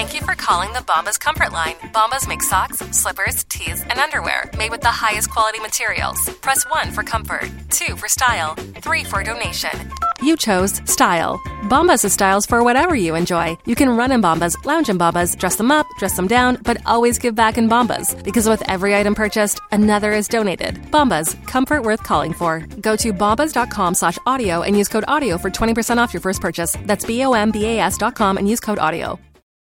Thank you for calling the Bombas Comfort Line. Bombas make socks, slippers, tees, and underwear made with the highest quality materials. Press 1 for comfort, 2 for style, 3 for donation. You chose style. Bombas has styles for whatever you enjoy. You can run in Bombas, lounge in Bombas, dress them up, dress them down, but always give back in Bombas. Because with every item purchased, another is donated. Bombas, comfort worth calling for. Go to bombas.com/audio and use code AUDIO for 20% off your first purchase. That's BOMBAS.com and use code AUDIO.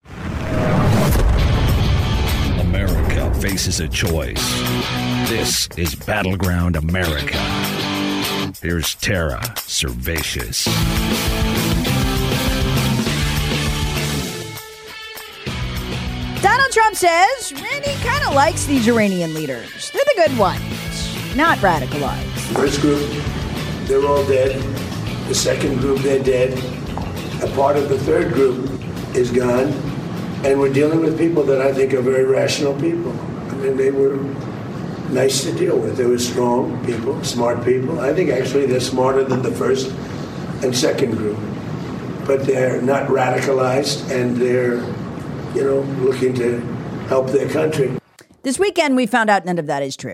America faces a choice. This is Battleground America. Here's Tara Servatius. Donald Trump says Randy kind of likes these Iranian leaders. They're the good ones, not radicalized. First group, they're all dead. The second group, they're dead. A part of the third group is gone. And we're dealing with people that I think are very rational people. I mean, they were nice to deal with. They were strong people, smart people. I think actually they're smarter than the first and second group. But they're not radicalized, and they're, looking to help their country. This weekend, we found out none of that is true.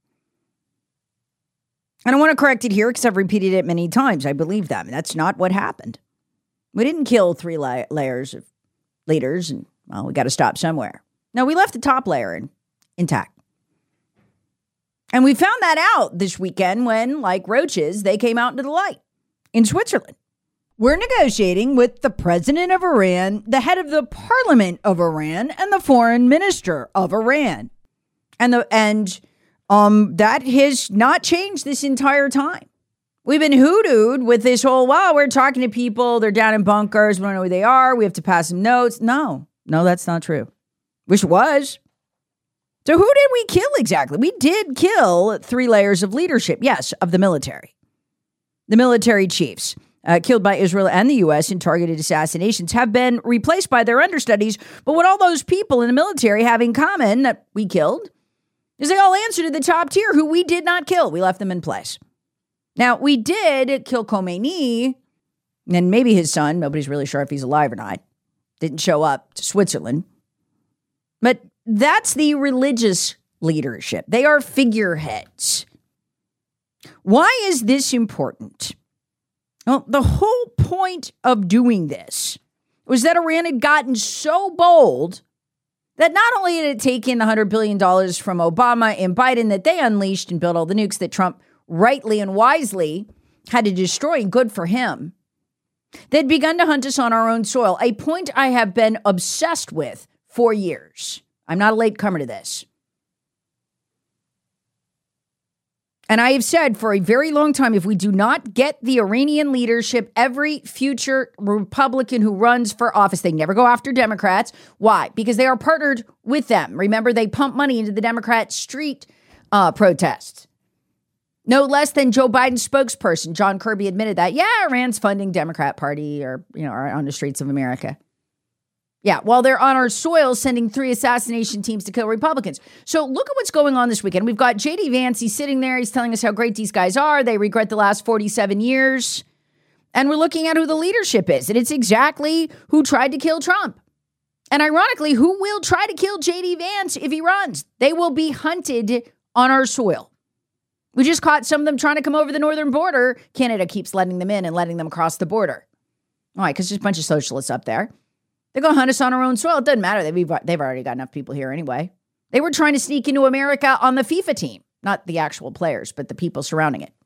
And I want to correct it here because I've repeated it many times. I believe them. That's not what happened. We didn't kill 3 layers of leaders, and, we got to stop somewhere. No, we left the top layer intact. And we found that out this weekend when, like roaches, they came out into the light in Switzerland. We're negotiating with the president of Iran, the head of the parliament of Iran, and the foreign minister of Iran. And that has not changed this entire time. We've been hoodooed with this whole, we're talking to people, they're down in bunkers, we don't know who they are, we have to pass them notes. No, that's not true. Wish it was. So who did we kill exactly? We did kill 3 layers of leadership, yes, of the military. The military chiefs killed by Israel and the U.S. in targeted assassinations have been replaced by their understudies. But what all those people in the military have in common that we killed is they all answer to the top tier who we did not kill. We left them in place. Now, we did kill Khomeini, and maybe his son, nobody's really sure if he's alive or not, didn't show up to Switzerland. But that's the religious leadership. They are figureheads. Why is this important? Well, the whole point of doing this was that Iran had gotten so bold that not only had it taken $100 billion from Obama and Biden that they unleashed and built all the nukes that Trump rightly and wisely had to destroy, and good for him, they'd begun to hunt us on our own soil, a point I have been obsessed with for years. I'm not a latecomer to this. And I have said for a very long time, if we do not get the Iranian leadership, every future Republican who runs for office, they never go after Democrats. Why? Because they are partnered with them. Remember, they pump money into the Democrat street protests. No less than Joe Biden's spokesperson, John Kirby, admitted that. Yeah, Iran's funding Democrat Party or, on the streets of America. Yeah, while they're on our soil sending 3 assassination teams to kill Republicans. So look at what's going on this weekend. We've got J.D. Vance. He's sitting there. He's telling us how great these guys are. They regret the last 47 years. And we're looking at who the leadership is. And it's exactly who tried to kill Trump. And ironically, who will try to kill J.D. Vance if he runs? They will be hunted on our soil. We just caught some of them trying to come over the northern border. Canada keeps letting them in and letting them cross the border. Why? Because there's a bunch of socialists up there. They're going to hunt us on our own soil. It doesn't matter. They've already got enough people here anyway. They were trying to sneak into America on the FIFA team. Not the actual players, but the people surrounding it.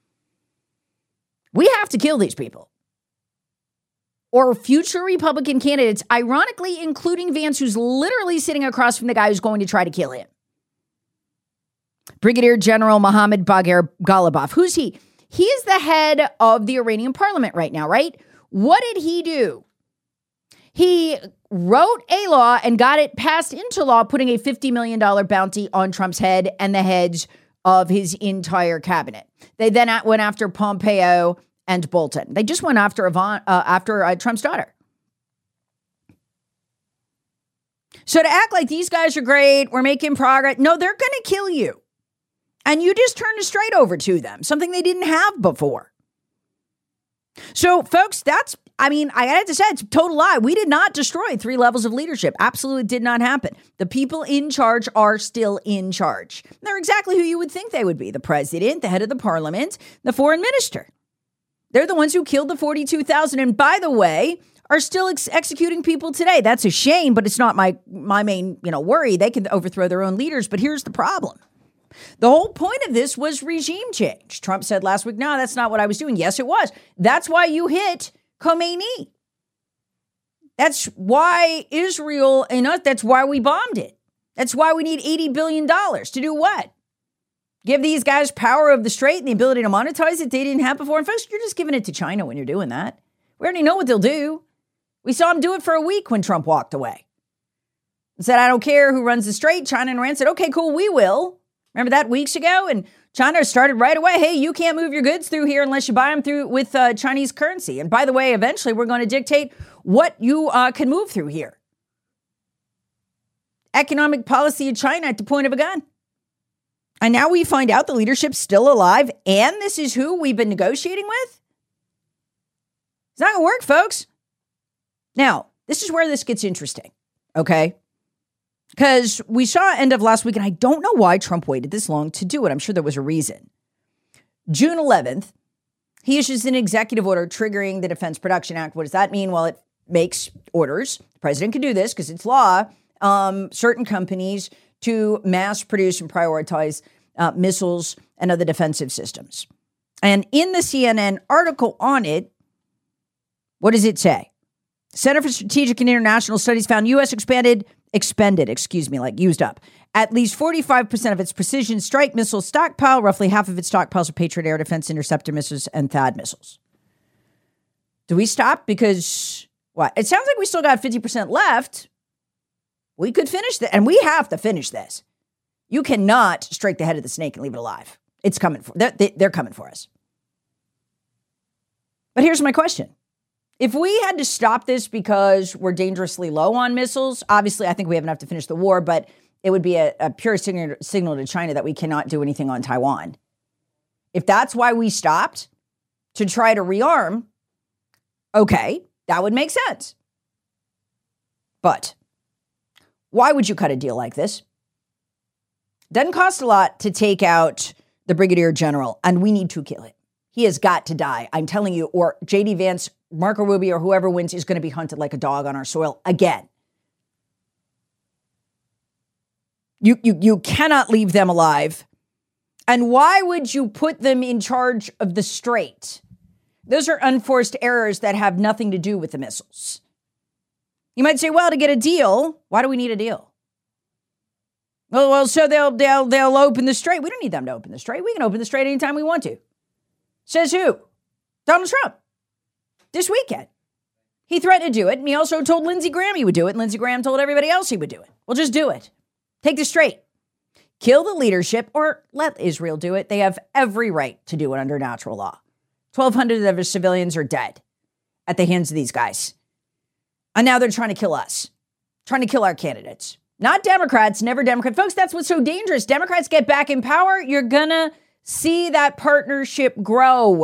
We have to kill these people. Or future Republican candidates, ironically, including Vance, who's literally sitting across from the guy who's going to try to kill him. Brigadier General Mohammad Bagher Ghalibaf. Who's he? He is the head of the Iranian parliament right now, right? What did he do? He wrote a law and got it passed into law, putting a $50 million bounty on Trump's head and the heads of his entire cabinet. They then went after Pompeo and Bolton. They just went after Trump's daughter. So to act like these guys are great, we're making progress. No, they're going to kill you. And you just turned straight over to them, something they didn't have before. So, folks, I had to say, it's a total lie. We did not destroy 3 levels of leadership. Absolutely did not happen. The people in charge are still in charge. They're exactly who you would think they would be. The president, the head of the parliament, the foreign minister. They're the ones who killed the 42,000. And by the way, are still executing people today. That's a shame, but it's not my main, worry. They can overthrow their own leaders. But here's the problem. The whole point of this was regime change. Trump said last week, no, that's not what I was doing. Yes, it was. That's why you hit Khomeini. That's why Israel and us, that's why we bombed it. That's why we need $80 billion to do what? Give these guys power of the Strait and the ability to monetize it they didn't have before. And folks, you're just giving it to China when you're doing that. We already know what they'll do. We saw them do it for a week when Trump walked away. He said, I don't care who runs the Strait. China and Iran said, okay, cool, we will. Remember that weeks ago? And China started right away. Hey, you can't move your goods through here unless you buy them through with Chinese currency. And by the way, eventually we're going to dictate what you can move through here. Economic policy of China at the point of a gun. And now we find out the leadership's still alive and this is who we've been negotiating with? It's not going to work, folks. Now, this is where this gets interesting, okay? Because we saw end of last week, and I don't know why Trump waited this long to do it. I'm sure there was a reason. June 11th, he issues an executive order triggering the Defense Production Act. What does that mean? Well, it makes orders. The president can do this because it's law. Certain companies to mass produce and prioritize missiles and other defensive systems. And in the CNN article on it, what does it say? Center for Strategic and International Studies found U.S. expended, used up at least 45% of its precision strike missile stockpile, roughly half of its stockpiles of Patriot air defense interceptor missiles and THAAD missiles. Do we stop? Because what? It sounds like we still got 50% left. We could finish that, and we have to finish this. You cannot strike the head of the snake and leave it alive. It's coming for they're coming for us. But here's my question. If we had to stop this because we're dangerously low on missiles, obviously I think we have enough to finish the war, but it would be a pure signal to China that we cannot do anything on Taiwan. If that's why we stopped to try to rearm, okay, that would make sense. But why would you cut a deal like this? Doesn't cost a lot to take out the brigadier general, and we need to kill him. He has got to die. I'm telling you, or J.D. Vance, Marco Rubio, or whoever wins is going to be hunted like a dog on our soil again. You cannot leave them alive. And why would you put them in charge of the Strait? Those are unforced errors that have nothing to do with the missiles. You might say, well, to get a deal, why do we need a deal? Well, so they'll open the Strait. We don't need them to open the Strait. We can open the Strait anytime we want to. Says who? Donald Trump. This weekend. He threatened to do it, and he also told Lindsey Graham he would do it, and Lindsey Graham told everybody else he would do it. Well, just do it. Take the Strait. Kill the leadership, or let Israel do it. They have every right to do it under natural law. 1,200 of their civilians are dead at the hands of these guys. And now they're trying to kill us, trying to kill our candidates. Not Democrats, never Democrats. Folks, that's what's so dangerous. Democrats get back in power, you're going to see that partnership grow.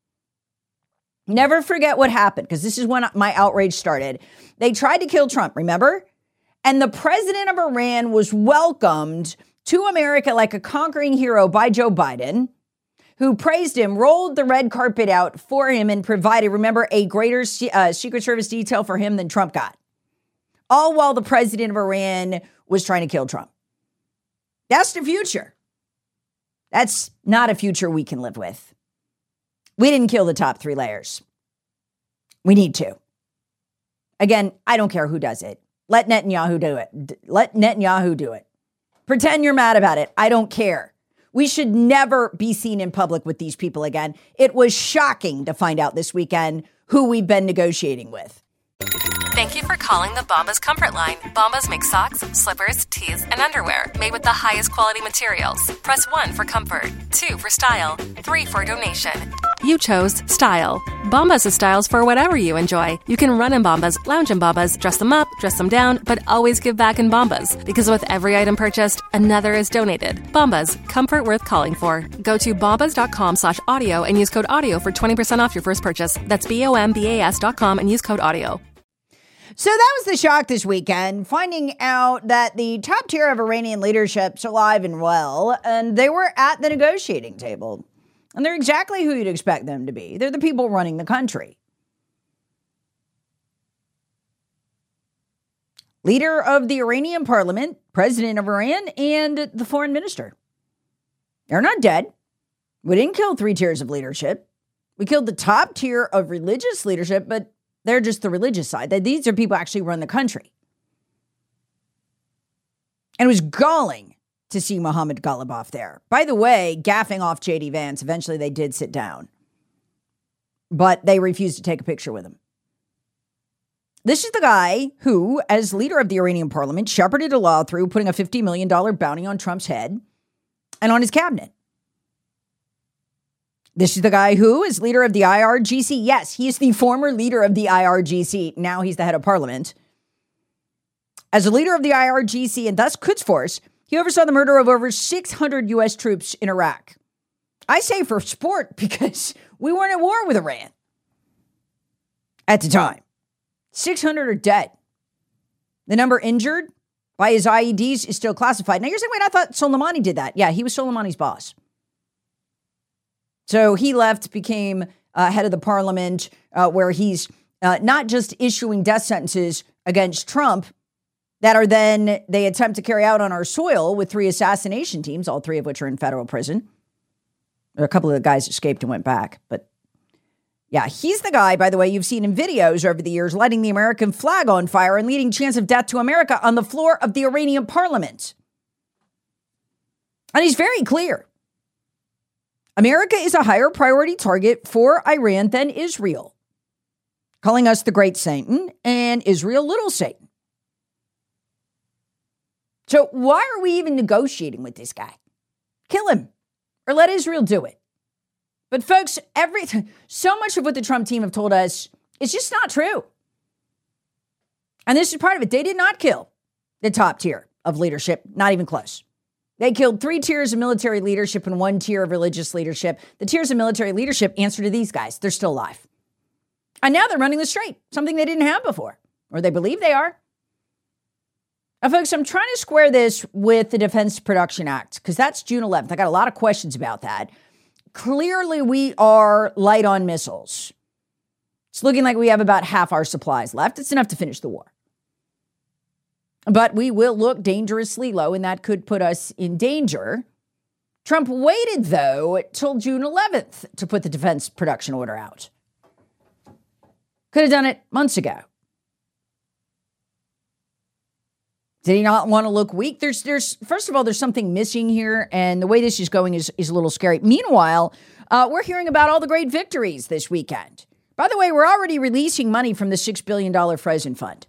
Never forget what happened, because this is when my outrage started. They tried to kill Trump, remember? And the president of Iran was welcomed to America like a conquering hero by Joe Biden, who praised him, rolled the red carpet out for him, and provided, remember, a greater Secret Service detail for him than Trump got. All while the president of Iran was trying to kill Trump. That's the future. That's not a future we can live with. We didn't kill the top 3 layers. We need to. Again, I don't care who does it. Let Netanyahu do it. Let Netanyahu do it. Pretend you're mad about it. I don't care. We should never be seen in public with these people again. It was shocking to find out this weekend who we've been negotiating with. Thank you for calling the Bombas Comfort Line. Bombas make socks, slippers, tees, and underwear made with the highest quality materials. Press 1 for comfort, 2 for style, 3 for donation. You chose style. Bombas has styles for whatever you enjoy. You can run in Bombas, lounge in Bombas, dress them up, dress them down, but always give back in Bombas. Because with every item purchased, another is donated. Bombas, comfort worth calling for. Go to bombas.com/audio and use code AUDIO for 20% off your first purchase. That's BOMBAS.com and use code AUDIO. So that was the shock this weekend, finding out that the top tier of Iranian leadership's alive and well, and they were at the negotiating table. And they're exactly who you'd expect them to be. They're the people running the country. Leader of the Iranian parliament, president of Iran, and the foreign minister. They're not dead. We didn't kill 3 tiers of leadership. We killed the top tier of religious leadership, but they're just the religious side. These are people who actually run the country. And it was galling to see Mohammad Ghalibaf there. By the way, gaffing off J.D. Vance. Eventually they did sit down. But they refused to take a picture with him. This is the guy who, as leader of the Iranian parliament, shepherded a law through putting a $50 million bounty on Trump's head and on his cabinet. This is the guy who is leader of the IRGC. Yes, he is the former leader of the IRGC. Now he's the head of parliament. As a leader of the IRGC and thus Quds Force, he oversaw the murder of over 600 U.S. troops in Iraq. I say for sport because we weren't at war with Iran at the time. 600 are dead. The number injured by his IEDs is still classified. Now you're saying, wait, I thought Soleimani did that. Yeah, he was Soleimani's boss. So he left, became head of the parliament, where he's not just issuing death sentences against Trump that are then they attempt to carry out on our soil with 3 assassination teams, all 3 of which are in federal prison. A couple of the guys escaped and went back. But yeah, he's the guy, by the way, you've seen in videos over the years, lighting the American flag on fire and leading chants of death to America on the floor of the Iranian parliament. And he's very clear. America is a higher priority target for Iran than Israel, calling us the great Satan and Israel little Satan. So why are we even negotiating with this guy? Kill him or let Israel do it. But folks, so much of what the Trump team have told us is just not true. And this is part of it. They did not kill the top tier of leadership, not even close. They killed 3 tiers of military leadership and 1 tier of religious leadership. The tiers of military leadership answer to these guys. They're still alive. And now they're running the straight, something they didn't have before, or they believe they are. Now, folks, I'm trying to square this with the Defense Production Act, because that's June 11th. I got a lot of questions about that. Clearly, we are light on missiles. It's looking like we have about half our supplies left. It's enough to finish the war. But we will look dangerously low, and that could put us in danger. Trump waited, though, till June 11th to put the defense production order out. Could have done it months ago. Did he not want to look weak? There's first of all, there's something missing here, and the way this is going is a little scary. Meanwhile, we're hearing about all the great victories this weekend. By the way, we're already releasing money from the $6 billion frozen fund.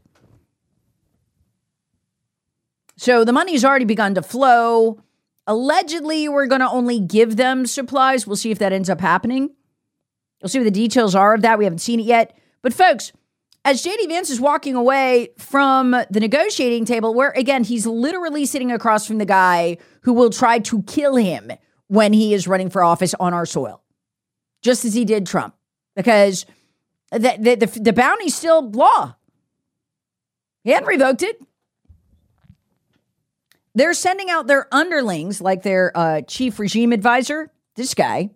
So the money's already begun to flow. Allegedly, we're going to only give them supplies. We'll see if that ends up happening. We'll see what the details are of that. We haven't seen it yet. But folks, as J.D. Vance is walking away from the negotiating table, where, again, he's literally sitting across from the guy who will try to kill him when he is running for office on our soil, just as he did Trump, because the bounty's still law. He hadn't revoked it. They're sending out their underlings, like their chief regime advisor, this guy,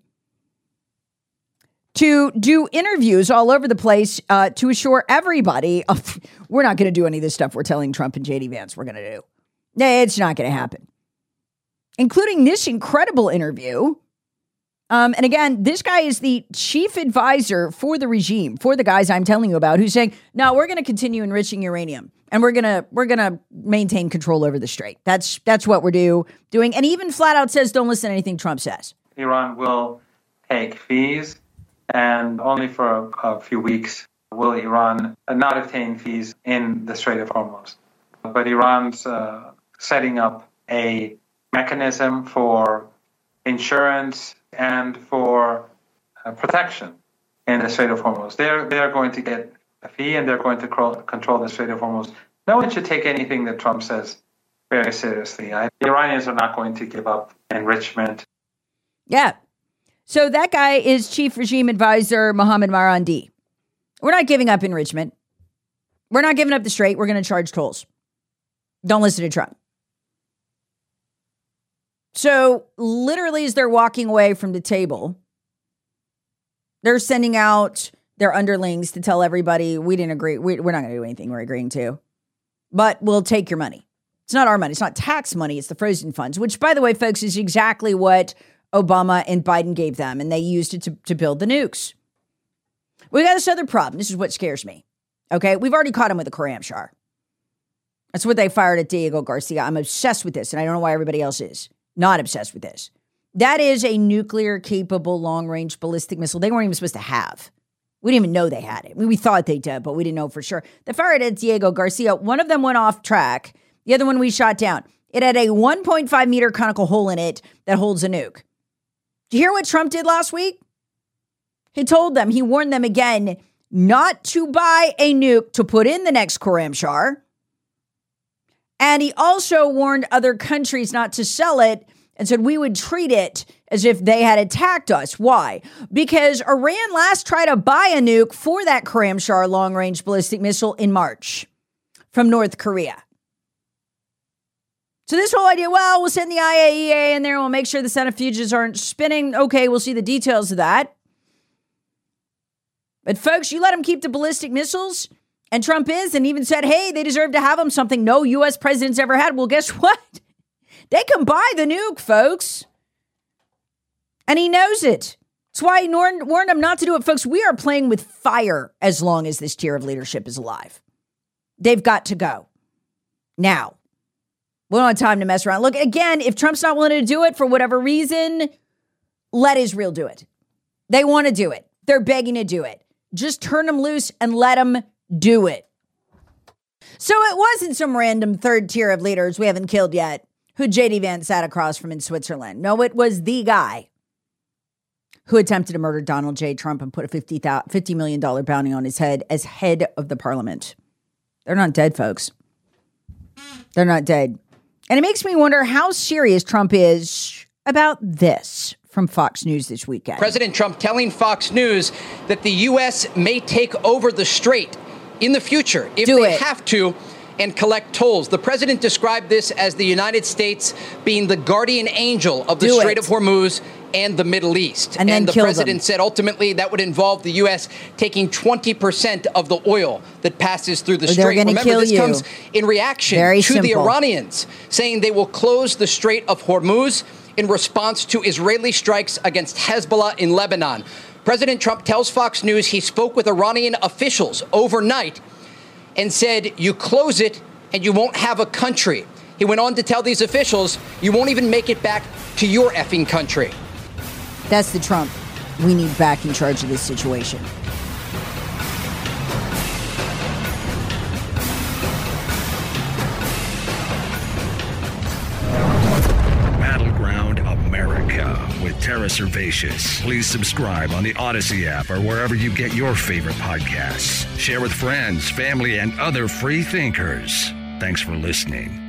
to do interviews all over the place to assure everybody, we're not going to do any of this stuff we're telling Trump and J.D. Vance we're going to do. It's not going to happen. Including this incredible interview. And again, this guy is the chief advisor for the regime, for the guys I'm telling you about, who's saying, no, we're going to continue enriching uranium. And we're gonna maintain control over the strait. That's what we're doing. And even flat out says, don't listen to anything Trump says. Iran will take fees, and only for a few weeks will Iran not obtain fees in the Strait of Hormuz. But Iran's setting up a mechanism for insurance and for protection in the Strait of Hormuz. They're going to get a fee, and they're going to control the Strait of Hormuz. No one should take anything that Trump says very seriously. The Iranians are not going to give up enrichment. Yeah. So that guy is Chief Regime Advisor Mohammad Marandi. We're not giving up enrichment. We're not giving up the Strait. We're going to charge tolls. Don't listen to Trump. So literally as they're walking away from the table, they're sending out their underlings to tell everybody, we didn't agree. We're not going to do anything we're agreeing to, but we'll take your money. It's not our money. It's not tax money. It's the frozen funds, which, by the way, folks, is exactly what Obama and Biden gave them, and they used it to build the nukes. We got this other problem. This is what scares me. Okay, we've already caught him with a Karamshar. That's what they fired at Diego Garcia. I'm obsessed with this, and I don't know why everybody else is not obsessed with this. That is a nuclear-capable long-range ballistic missile they weren't even supposed to have. We didn't even know they had it. We thought they did, but we didn't know for sure. They fired at Diego Garcia. One of them went off track. The other one we shot down. It had a 1.5 meter conical hole in it that holds a nuke. Did you hear what Trump did last week? He warned them again not to buy a nuke to put in the next Karamshar. And he also warned other countries not to sell it and said we would treat it as if they had attacked us. Why? Because Iran last tried to buy a nuke for that Karamshar long-range ballistic missile in March from North Korea. So this whole idea, well, we'll send the IAEA in there, we'll make sure the centrifuges aren't spinning. Okay, we'll see the details of that. But folks, you let them keep the ballistic missiles, and Trump and even said, hey, they deserve to have them, something no U.S. president's ever had. Well, guess what? They can buy the nuke, folks. And he knows it. That's why he warned them not to do it. Folks, we are playing with fire as long as this tier of leadership is alive. They've got to go. Now, we don't have time to mess around. Look, again, if Trump's not willing to do it for whatever reason, let Israel do it. They want to do it. They're begging to do it. Just turn them loose and let them do it. So it wasn't some random third tier of leaders we haven't killed yet who J.D. Vance sat across from in Switzerland. No, it was the guy who attempted to murder Donald J. Trump and put a $50 million bounty on his head as head of the parliament. They're not dead, folks. They're not dead. And it makes me wonder how serious Trump is about this. From Fox News this weekend. President Trump telling Fox News that the U.S. may take over the Strait in the future if they have to and collect tolls. The president described this as the United States being the guardian angel of the Strait of Hormuz and the Middle East. And the president said ultimately that would involve the U.S. taking 20% of the oil that passes through the Strait. Remember, this comes in reaction to the Iranians saying they will close the Strait of Hormuz in response to Israeli strikes against Hezbollah in Lebanon. President Trump tells Fox News he spoke with Iranian officials overnight and said, you close it and you won't have a country. He went on to tell these officials, you won't even make it back to your effing country. That's the Trump we need back in charge of this situation. With Tara Servatius. Please subscribe on the Odyssey app or wherever you get your favorite podcasts. Share with friends, family, and other free thinkers. Thanks for listening.